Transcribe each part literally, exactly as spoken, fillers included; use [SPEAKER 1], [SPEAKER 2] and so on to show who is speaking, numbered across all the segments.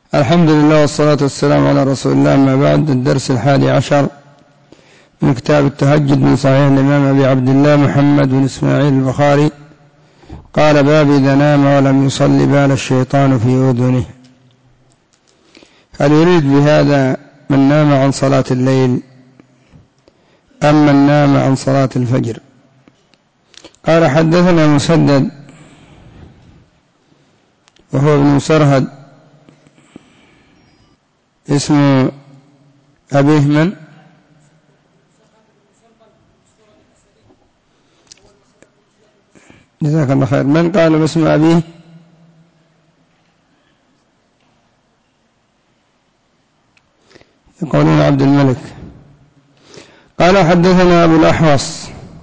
[SPEAKER 1] الحمد لله والصلاة والسلام على رسول الله. ما بعد، الدرس الحادي عشر من كتاب التهجد من صحيح الإمام أبي عبد الله محمد بن إسماعيل البخاري. قال: باب إذا نام ولم يصلي بال الشيطان في أذنه. هل يريد بهذا من نام عن صلاة الليل أم من نام عن صلاة الفجر؟ قال: حدثنا مسدد وهو ابن مسرهد اسم أبيه من؟ جزاك الله خير. من قال باسم أبيه؟ يقولون عبد الملك. قال: حدثنا أبو الأحوص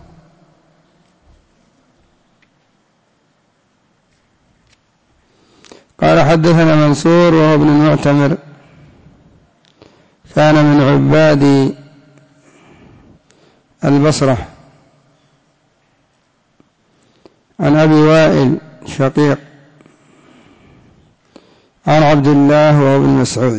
[SPEAKER 1] قال: حدثنا منصور وهو ابن المعتمر، كان من عباد البصرة، عن أبي وائل شقيق عن عبد الله وهو ابن مسعود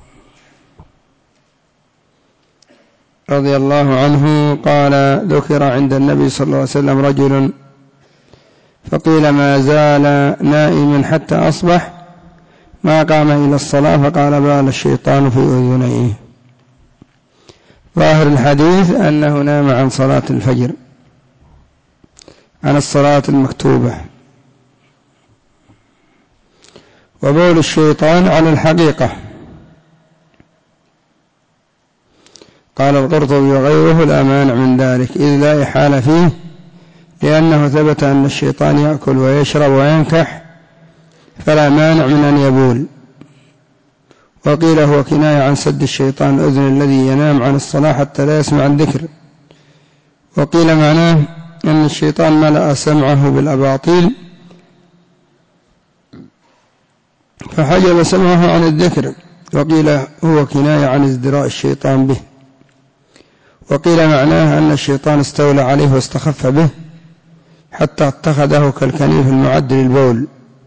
[SPEAKER 1] رضي الله عنه قال: ذكر عند النبي صلى الله عليه وسلم رجل فقيل: ما زال نائما حتى أصبح ما قام إلى الصلاة، فقال: بال الشيطان في أذنيه. ظاهر الحديث أنه نام عن صلاة الفجر، عن الصلاة المكتوبة. وبول الشيطان على الحقيقة. قال القرطبي وغيره: لا مانع من ذلك، إذ لا إحالة فيه، لأنه ثبت أن الشيطان يأكل ويشرب وينكح، فلا مانع من أن يبول. وقيل هو كناية عن سد الشيطان الأذن الذي ينام عن الصلاة حتى لا يسمع الذكر. وقيل معناه أن الشيطان ملأ سمعه بالأباطيل فحجب سمعه عن الذكر. وقيل هو كناية عن ازدراء الشيطان به. وقيل معناه أن الشيطان استولى عليه واستخف به حتى اتخذه كالكنيف المعد للبول،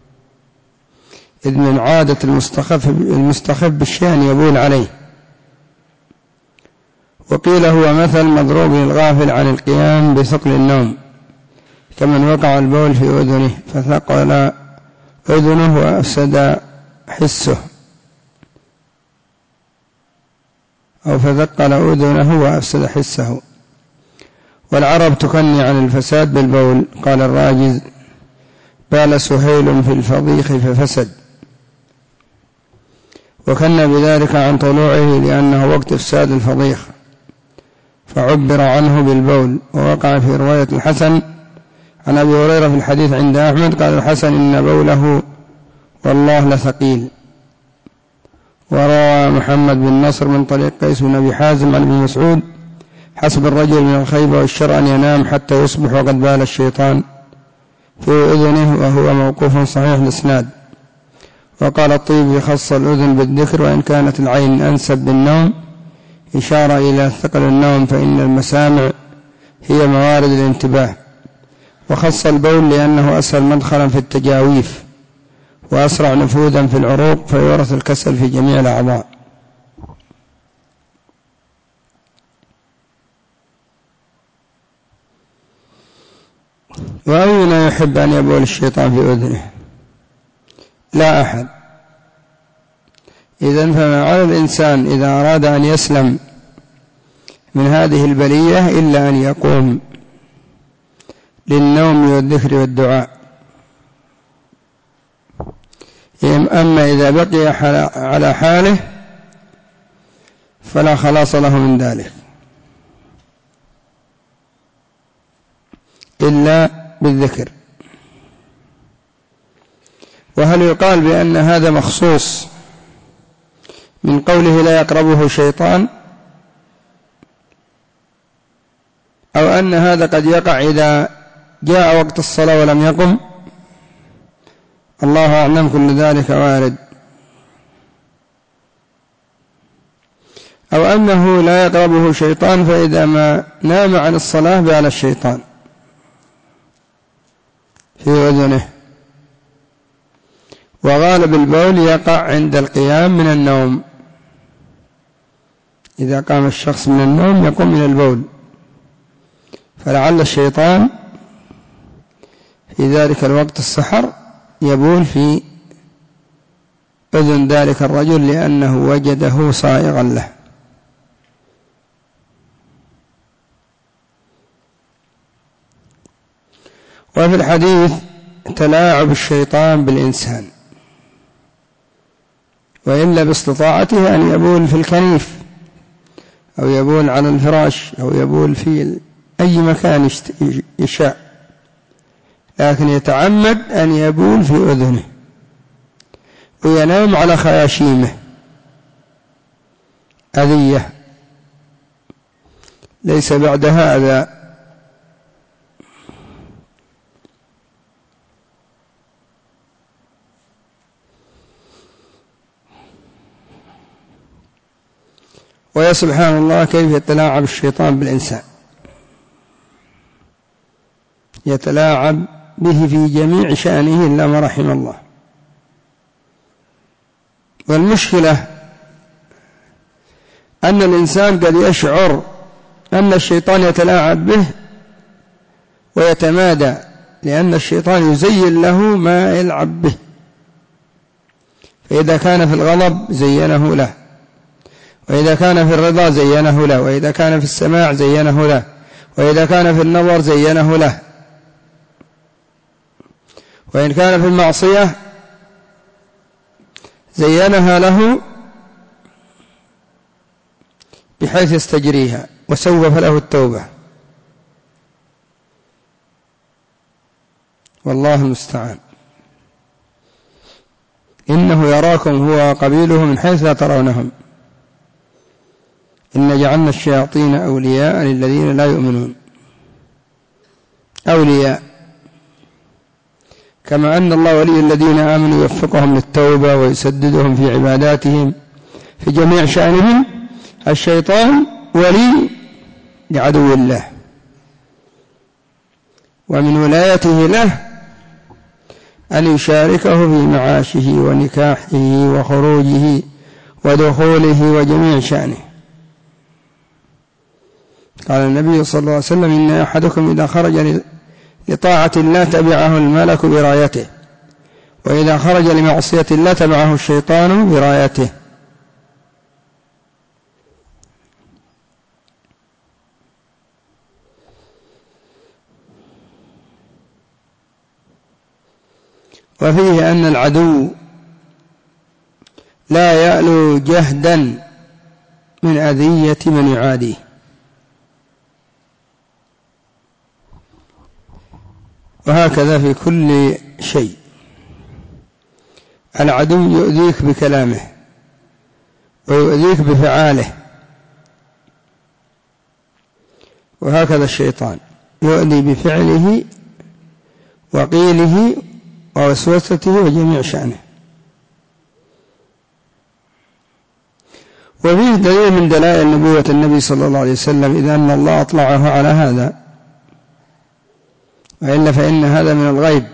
[SPEAKER 1] إذ من عادة المستخف, المستخف بالشيء أن يبول عليه. وقيل هو مثل مضروب الغافل عن القيام بثقل النوم، كمن وقع البول في أذنه فثقل أذنه وأفسد حسه، أو فثقل أذنه وأفسد حسه. والعرب تكني عن الفساد بالبول. قال الراجز: بال سهيل في الفضيخ ففسد. وكن بذلك عن طلوعه لأنه وقت إفساد الفضيخ، فعبر عنه بالبول. ووقع في رواية الحسن عن أبي هريرة في الحديث عند أحمد، قال الحسن: إن بوله والله لثقيل. وروى محمد بن نصر من طريق قيس بن أبي حازم عن ابن مسعود: حسب الرجل من الخيبة والشر أن ينام حتى يصبح وقد بال الشيطان في أذنه، وهو موقوف صحيح الإسناد. وقال الطيبي: خص الأذن بالذكر، وإن كانت العين أنسب بالنوم إشارة إلى ثقل النوم، فإن المسامع هي موارد الانتباه. وخص البول لأنه أسهل مدخلا في التجاويف وأسرع نفوذا في العروق، فيورث الكسل في جميع الأعضاء. وأينا يحب أن يبول الشيطان في أذنه؟ لا أحد. إذن فما على الإنسان إذا أراد أن يسلم من هذه البلية إلا أن يقوم للنوم والذكر والدعاء. أما إذا بقي على حاله فلا خلاص له من ذلك إلا بالذكر. وهل يقال بأن هذا مخصوص من قوله لا يقربه شيطان، أو أن هذا قد يقع إذا جاء وقت الصلاة ولم يقم؟ الله أعلم، كل ذلك وارد. أو أنه لا يقربه شيطان، فإذا ما نام عن الصلاة بال الشيطان في أذنه. وغالب البول يقع عند القيام من النوم، إذا قام الشخص من النوم يقوم من البول، فلعل الشيطان في ذلك الوقت السحر يبول في أذن ذلك الرجل لأنه وجده صائغا له. وفي الحديث تلاعب الشيطان بالإنسان، وإلا باستطاعته أن يبول في الكنيف أو يبول على الفراش أو يبول في أي مكان يشاء، لكن يتعمد أن يبول في أذنه وينام على خياشيمه، أذية ليس بعد هذا. ويا سبحان الله كيف يتلاعب الشيطان بالإنسان، يتلاعب به في جميع شأنه إلا ما رحم الله. والمشكلة أن الإنسان قد يشعر أن الشيطان يتلاعب به ويتمادى، لأن الشيطان يزين له ما يلعب به، فإذا كان في الغضب زينه له، وإذا كان في الرضا زينه له، وإذا كان في السماع زينه له، وإذا كان في النظر زينه له، وإن كان في المعصية زينها له بحيث يستجريها وسوف له التوبة، والله المستعان. إنه يراكم هو وقبيله من حيث لا ترونهم، إن جعلنا الشياطين أولياء للذين لا يؤمنون. أولياء كما أن الله ولي الذين آمنوا يوفقهم للتوبة ويسددهم في عباداتهم في جميع شأنهم، الشيطان ولي لعدو الله، ومن ولايته له أن يشاركه في معاشه ونكاحه وخروجه ودخوله وجميع شأنه. قال النبي صلى الله عليه وسلم: إن أحدكم إذا خرج لطاعة الله تبعه الملك برايته، وإذا خرج لمعصية الله تبعه الشيطان برايته. وفيه أن العدو لا يألو جهدا من أذية من يعاديه، وهكذا في كل شيء. العدو يؤذيك بكلامه ويؤذيك بفعاله، وهكذا الشيطان يؤذي بفعله وقيله ووسوسته وجميع شأنه. وفيه دليل من دلائل نبوة النبي صلى الله عليه وسلم إذا أن الله أطلعه على هذا، وإلا فإن هذا من الغيب.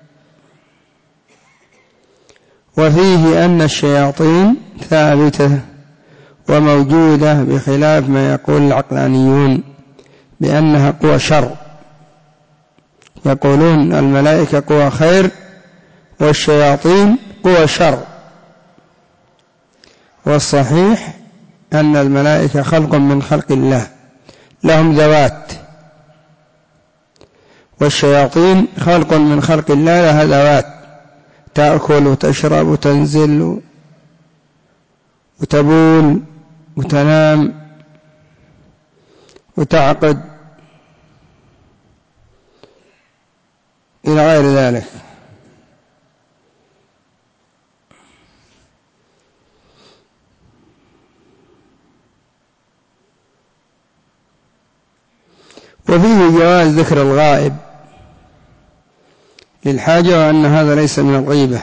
[SPEAKER 1] وفيه أن الشياطين ثابتة وموجودة بخلاف ما يقول العقلانيون بأنها قوى شر، يقولون الملائكة قوى خير والشياطين قوى شر، والصحيح أن الملائكة خلق من خلق الله لهم ذوات، والشياطين خلق من خلق الله لها ذوات، تأكل وتشرب وتنزل وتبول وتنام وتعقد إلى غير ذلك. وفيه جواز ذكر الغائب للحاجة، وأن هذا ليس من الغيبة.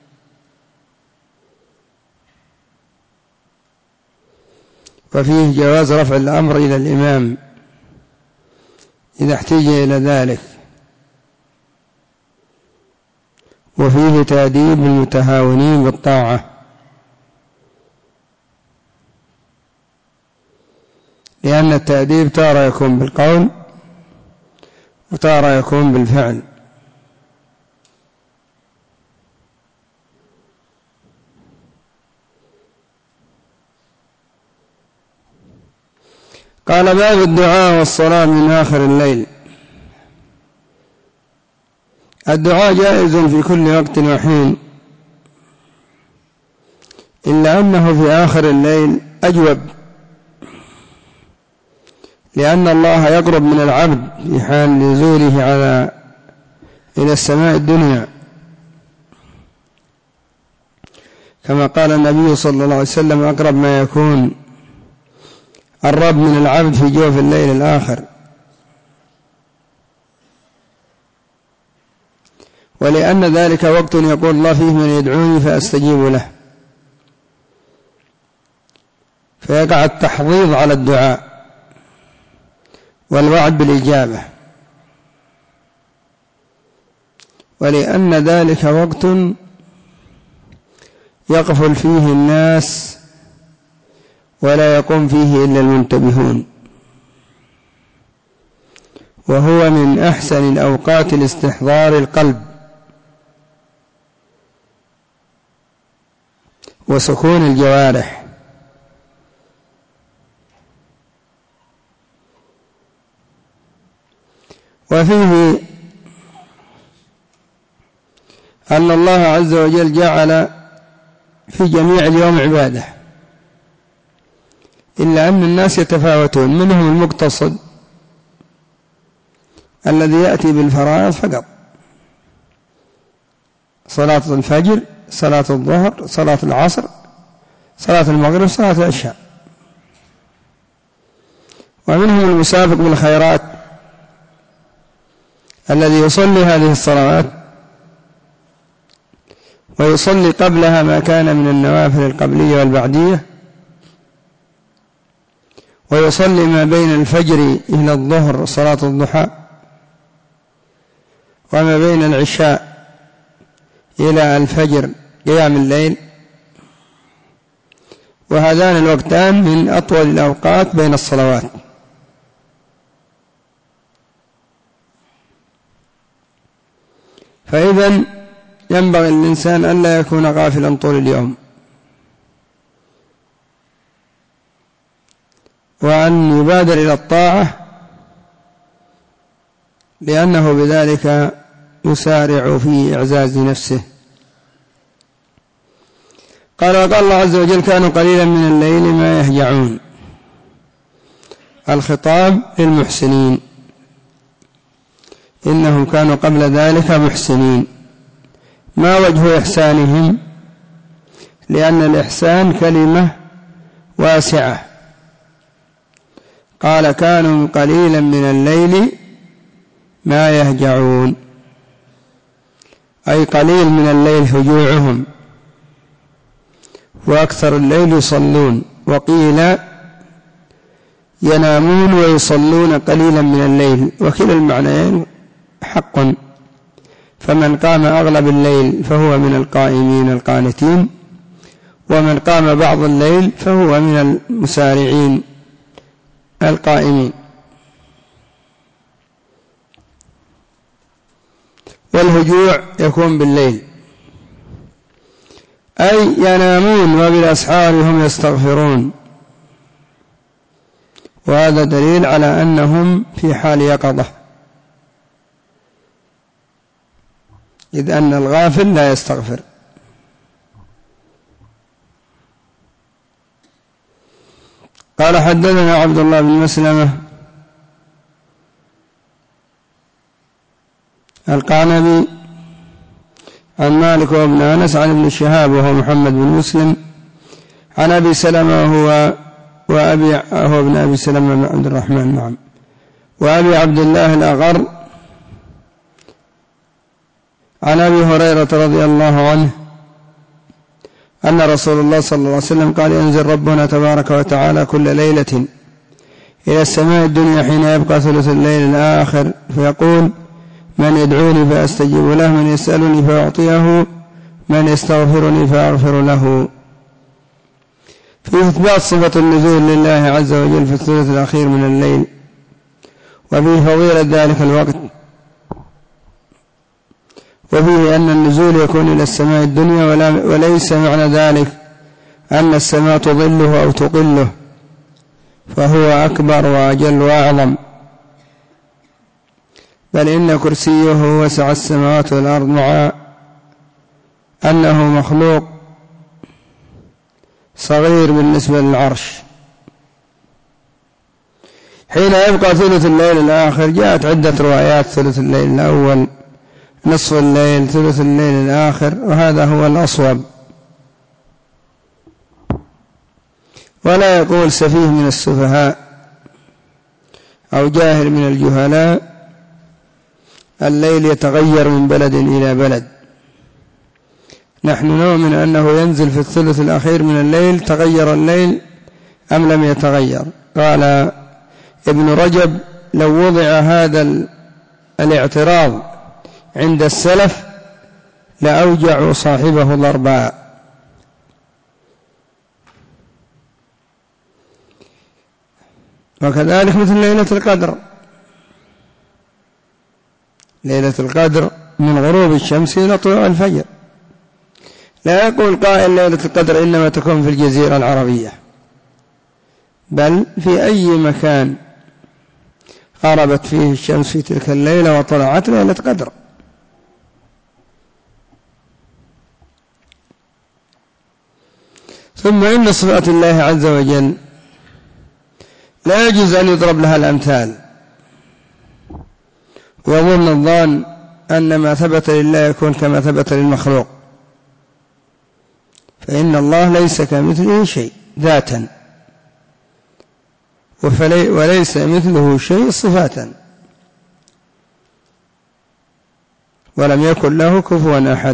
[SPEAKER 1] وفيه جواز رفع الأمر إلى الإمام إذا احتاج إلى ذلك، وفيه تأديب المتهاونين بالطاعة، لأن التأديب تارة يكون بالقول وتارة يكون بالفعل. قال باب الدعاء والصلاة من آخر الليل. الدعاء جائز في كل وقت وحين، إلا أنه في آخر الليل أجوب، لأن الله يقرب من العبد في حال نزوله على إلى السماء الدنيا، كما قال النبي صلى الله عليه وسلم: أقرب ما يكون الرب من العبد في جوف الليل الآخر. ولأن ذلك وقت يقول الله فيه: من يدعوني فأستجيب له، فيقع التحضيض على الدعاء والوعد بالإجابة. ولأن ذلك وقت يغفل فيه الناس ولا يقوم فيه إلا المنتبهون، وهو من أحسن الأوقات لاستحضار القلب وسكون الجوارح. وفيه أن الله عز وجل جعل في جميع اليوم عبادة، إلا أن الناس يتفاوتون، منهم المقتصد الذي يأتي بالفرائض فقط: صلاة الفجر، صلاة الظهر، صلاة العصر، صلاة المغرب، صلاة العشاء. ومنهم المسابق بالخيرات الذي يصلي هذه الصلوات ويصلي قبلها ما كان من النوافل القبلية والبعدية، ويصلي ما بين الفجر إلى الظهر صلاة الضحى، وما بين العشاء إلى الفجر قيام الليل. وهذان الوقتان من أطول الأوقات بين الصلوات. فإذن ينبغي الإنسان أن لا يكون غافلا طول اليوم، وأن يبادر إلى الطاعة، لأنه بذلك يسارع في إعزاز نفسه. قال: وقال الله عز وجل: كانوا قليلا من الليل ما يهجعون. الخطاب للمحسنين، إنهم كانوا قبل ذلك محسنين. ما وجه إحسانهم؟ لأن الإحسان كلمة واسعة. قال: كانوا قليلا من الليل ما يهجعون، أي قليل من الليل هجوعهم، وأكثر الليل يصلون. وقيل ينامون ويصلون قليلا من الليل، وكلا المعنيين حق. فمن قام أغلب الليل فهو من القائمين القانتين، ومن قام بعض الليل فهو من المسارعين القائمين. والهجوع يكون بالليل، أي ينامون وبالأسحار هم يستغفرون، وهذا دليل على أنهم في حال يقظة، إذ أن الغافل لا يستغفر. قال: حدثنا عبد الله بن مسلمة القعنبي عن مالك وابن أنس عن ابن شهاب وهو محمد بن مسلم عن أبي سلمة وهو وأبي هو ابن أبي سلمة بن عبد الرحمن نعم وأبي عبد الله الأغر عن أبي هريرة رضي الله عنه أن رسول الله صلى الله عليه وسلم قال: ينزل ربنا تبارك وتعالى كل ليلة إلى السماء الدنيا حين يبقى ثلث الليل الآخر، فيقول: من يدعوني فأستجيب له، من يسألني فأعطيه، من يستغفرني فأغفر له. في إثبات صفة النزول لله عز وجل في الثلث الأخير من الليل، وفيه فضيلة ذلك الوقت، وفيه أن النزول يكون إلى السماء الدنيا، وليس معنى ذلك أن السماء تظله أو تقله، فهو أكبر وأجل وأعظم، بل إن كرسيه وسع السماوات والأرض، مع أنه مخلوق صغير بالنسبة للعرش. حين يبقى ثلث الليل الآخر جاءت عدة روايات: ثلث الليل الأول، نصف الليل، ثلث الليل الآخر، وهذا هو الأصوب. ولا يقول سفيه من السفهاء أو جاهل من الجهلاء الليل يتغير من بلد إلى بلد. نحن نؤمن أنه ينزل في الثلث الأخير من الليل. تغير الليل أم لم يتغير؟ قال ابن رجب: لو وضع هذا الاعتراض عند السلف لأوجعوا صاحبه ضربا. وكذلك مثل ليلة القدر. ليلة القدر من غروب الشمس إلى طلوع الفجر. لا يقول قائل ليلة القدر إنما تكون في الجزيرة العربية، بل في أي مكان غربت فيه الشمس في تلك الليلة وطلعت ليلة قدر. ثم إن صفات الله عز وجل لا يجوز أن يضرب لها الأمثال، ويظن الظان أن ما ثبت لله يكون كما ثبت للمخلوق، فإن الله ليس كمثله شيء ذاتا، وليس مثله شيء صفاتا، ولم يكن له كفوا أحد.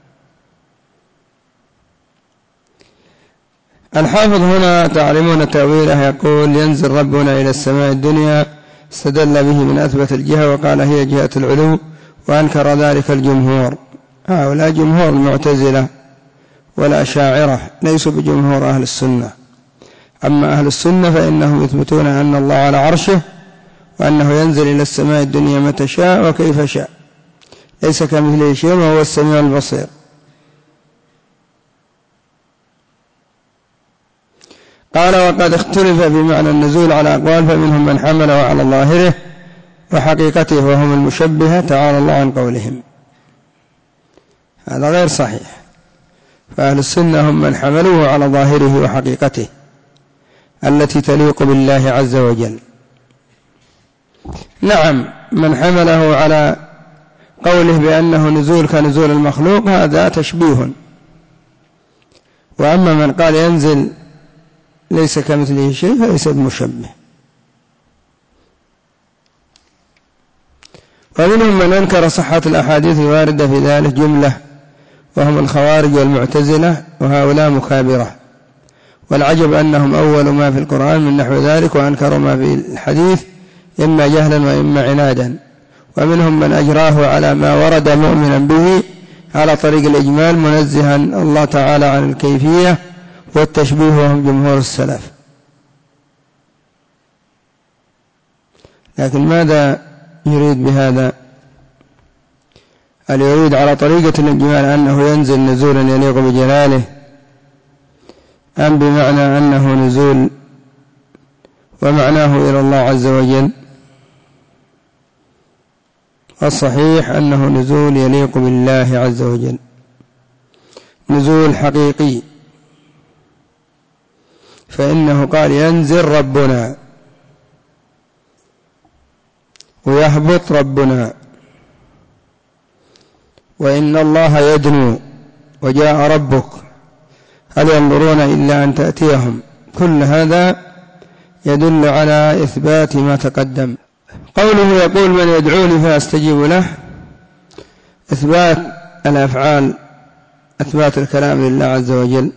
[SPEAKER 1] الحافظ هنا تعلمون تأويله، يقول: ينزل ربنا إلى السماء الدنيا، استدل به من أثبت الجهة وقال هي جهة العلو، وأنكر ذلك الجمهور. هؤلاء جمهور المعتزلة والأشاعرة، ليسوا بجمهور أهل السنة. أما أهل السنة فإنهم يثبتون أن الله على عرشه، وأنه ينزل إلى السماء الدنيا متى شاء وكيف شاء، ليس كمثله شيء وهو السميع البصير. قال: وقد اختلف بمعنى النزول على أقوال، فمنهم من حمله على ظاهره وحقيقته وهم المشبهة، تعالى الله عن قولهم. هذا غير صحيح. فأهل السنة هم من حملوه على ظاهره وحقيقته التي تليق بالله عز وجل. نعم، من حمله على قوله بأنه نزول كنزول المخلوق هذا تشبيه. وأما من قال ينزل ليس كمثله شيء فليس بمشبه. ومنهم من أنكر صحة الأحاديث الواردة في ذلك جملة، وهم الخوارج والمعتزلة، وهؤلاء مكابرة. والعجب أنهم أول ما في القرآن من نحو ذلك، وأنكروا ما في الحديث إما جهلا وإما عنادا. ومنهم من أجراه على ما ورد مؤمنا به على طريق الإجمال، منزها الله تعالى عن الكيفية والتشبيه، وهم جمهور السلف. لكن ماذا يريد بهذا؟ هل يريد على طريقة الإجمال أنه ينزل نزولا يليق بجلاله، أم بمعنى أنه نزول ومعناه إلى الله عز وجل؟ الصحيح أنه نزول يليق بالله عز وجل، نزول حقيقي، فإنه قال ينزل ربنا ويهبط ربنا، وإن الله يدنو وجاء ربك، هل ينظرون إلا أن تأتيهم. كل هذا يدل على إثبات ما تقدم. قوله يقول من يدعوني فأستجيب له، إثبات الأفعال، إثبات الكلام لله عز وجل.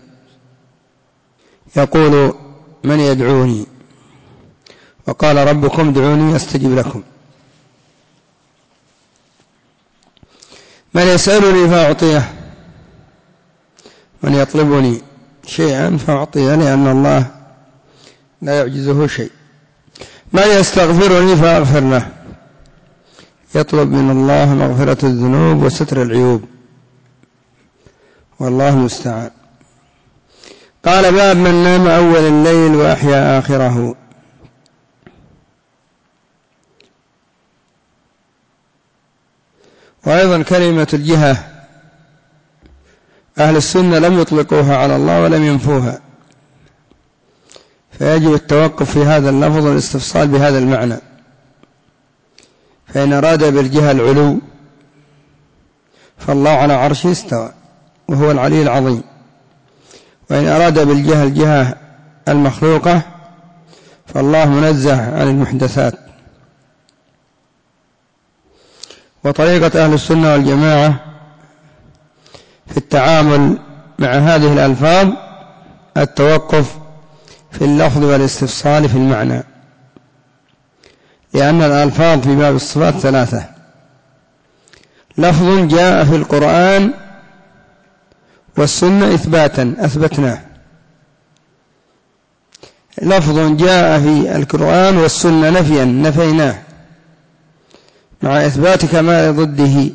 [SPEAKER 1] يقول من يدعوني، وقال ربكم ادعوني أستجب لكم. من يسألني فأعطيه، من يطلبني شيئا فأعطيه، لأن الله لا يعجزه شيء. من يستغفرني فأغفر له، يطلب من الله مغفرة الذنوب وستر العيوب، والله المستعان. قال: باب من نام أول الليل وأحيا آخره. وأيضا كلمة الجهة أهل السنة لم يطلقوها على الله ولم ينفوها، فيجب التوقف في هذا اللفظ والاستفصال بهذا المعنى. فإن أراد بالجهة العلو فالله على عرشه استوى وهو العلي العظيم، وإن أراد بالجهة الجهة المخلوقة فالله منزه عن المحدثات. وطريقة أهل السنة والجماعة في التعامل مع هذه الألفاظ التوقف في اللفظ والاستفصال في المعنى، لأن الألفاظ في باب الصفات ثلاثة: لفظ جاء في القرآن والسنة إثباتا أثبتناه، لفظ جاء في القرآن والسنة نفيا نفيناه مع إثبات كمال ضده،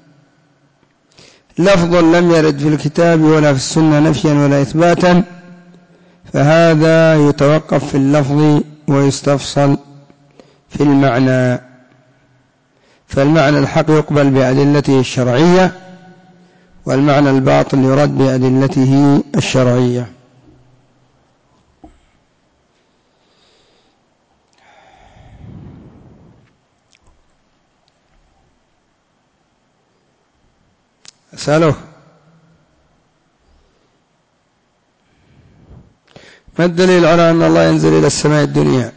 [SPEAKER 1] لفظ لم يرد في الكتاب ولا في السنة نفيا ولا إثباتا، فهذا يتوقف في اللفظ ويستفصل في المعنى. فالمعنى الحق يقبل بأدلته الشرعية، والمعنى الباطل يرد بأدلته الشرعية. أسأله: ما الدليل على أن الله ينزل إلى السماء الدنيا؟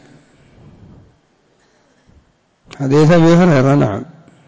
[SPEAKER 1] حديث أبي هريرة. نعم.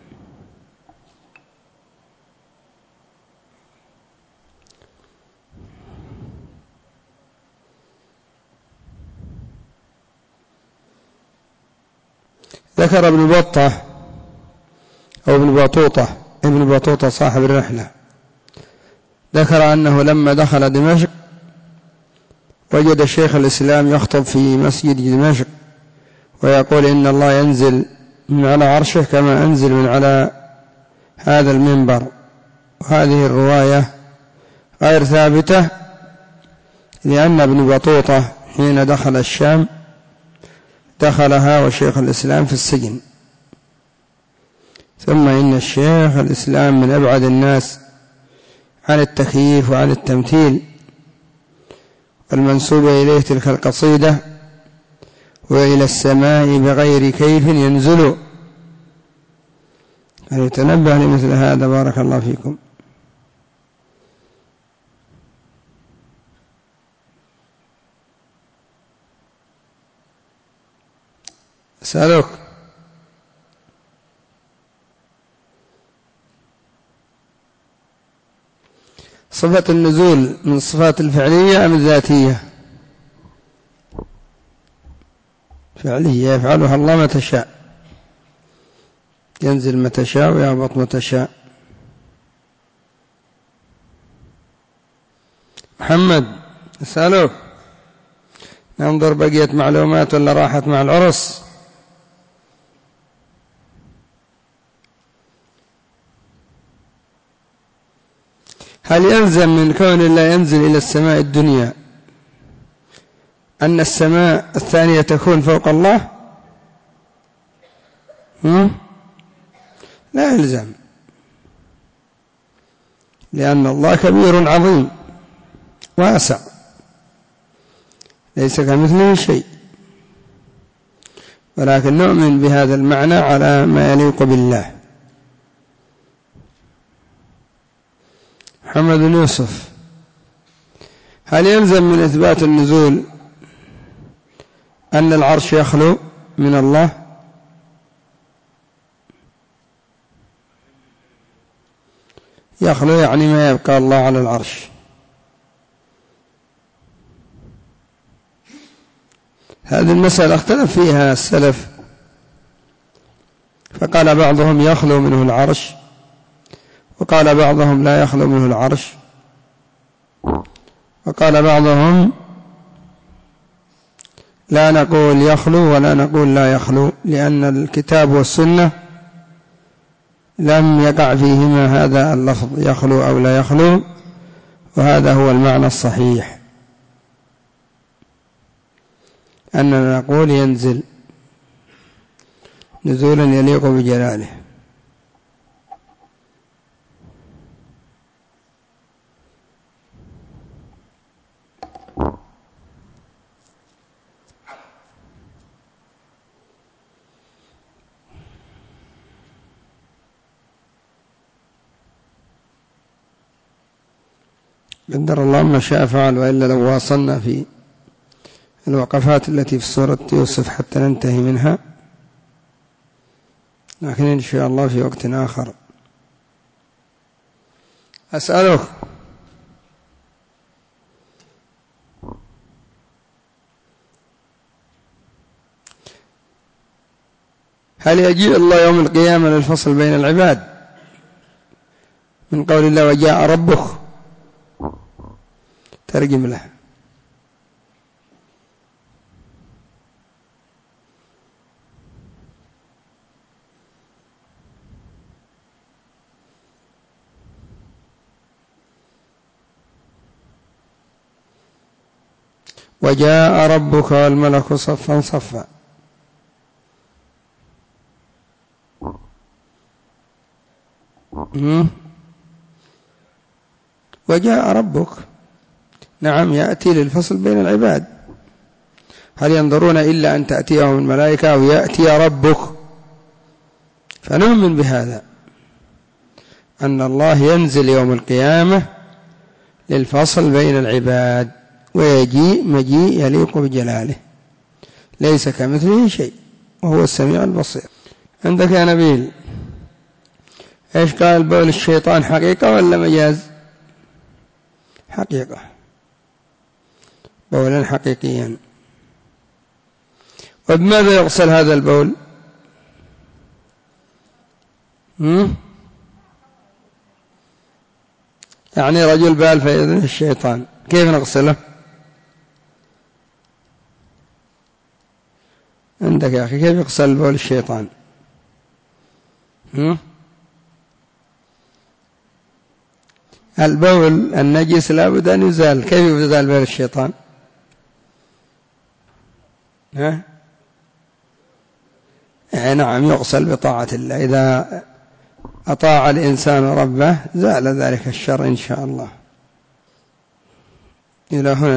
[SPEAKER 1] ذكر ابن بطة أو ابن بطوطة ابن بطوطة صاحب الرحلة، ذكر أنه لما دخل دمشق وجد شيخ الإسلام يخطب في مسجد دمشق ويقول إن الله ينزل من على عرشه كما أنزل من على هذا المنبر. وهذه الرواية غير ثابتة، لأن ابن بطوطة حين دخل الشام دخلها وشيخ الإسلام في السجن. ثم إن الشيخ الإسلام من أبعد الناس عن التكييف وعن التمثيل، المنسوبة إليه تلك القصيدة: وإلى السماء بغير كيف ينزل. فليتنبه لمثل هذا. بارك الله فيكم. أسألك: صفة النزول من الصفات الفعلية أم الذاتية؟ فعلية، يفعلها الله متى شاء، ينزل متى شاء ويهبط متى شاء. محمد أسألك: ننظر بقية معلومات ولا راحت مع العرس؟ هل يلزم من كون الله ينزل إلى السماء الدنيا أن السماء الثانية تكون فوق الله؟ هم؟ لا يلزم، لأن الله كبير عظيم واسع ليس كمثله شيء، ولكن نؤمن بهذا المعنى على ما يليق بالله. محمد بن يوسف: هل يلزم من إثبات النزول أن العرش يخلو من الله؟ يخلو يعني ما يبقى الله على العرش. هذه المسألة اختلف فيها السلف، فقال بعضهم يخلو منه العرش، وقال بعضهم لا يخلو منه العرش، وقال بعضهم لا نقول يخلو ولا نقول لا يخلو، لأن الكتاب والسنة لم يقع فيهما هذا اللفظ يخلو أو لا يخلو، وهذا هو المعنى الصحيح، أننا نقول ينزل نزولا يليق بجلاله. قدر الله ما شاء فعل، وإلا لو واصلنا في الوقفات التي في سورة يوسف حتى ننتهي منها، لكن إن شاء الله في وقت آخر. أسألك، هل يجيء الله يوم القيامة للفصل بين العباد من قول الله وجاء ربك؟ ترجم له. وجاء ربك والملك صفا صفا. وجاء ربك، نعم، يأتي للفصل بين العباد. هل ينظرون إلا أن تأتيهم الملائكة أو يأتي ربك؟ فنؤمن بهذا، أن الله ينزل يوم القيامة للفصل بين العباد، ويجيء مجيء يليق بجلاله، ليس كمثله شيء وهو السميع البصير. عندك يا نبيل، إيش قال بول الشيطان، حقيقة ولا مجاز؟ حقيقة، بولا حقيقيا. وبماذا يغسل هذا البول؟ هم؟ يعني رجل بال في إذن الشيطان، كيف نغسله؟ عندك يا أخي، كيف يغسل بول الشيطان؟ هم؟ البول النجس لا بد أن يزال، كيف يزال بول الشيطان؟ ها؟ يعني نعم، يغسل بطاعة الله، إذا أطاع الإنسان ربه زال ذلك الشر إن شاء الله. إلى هنا.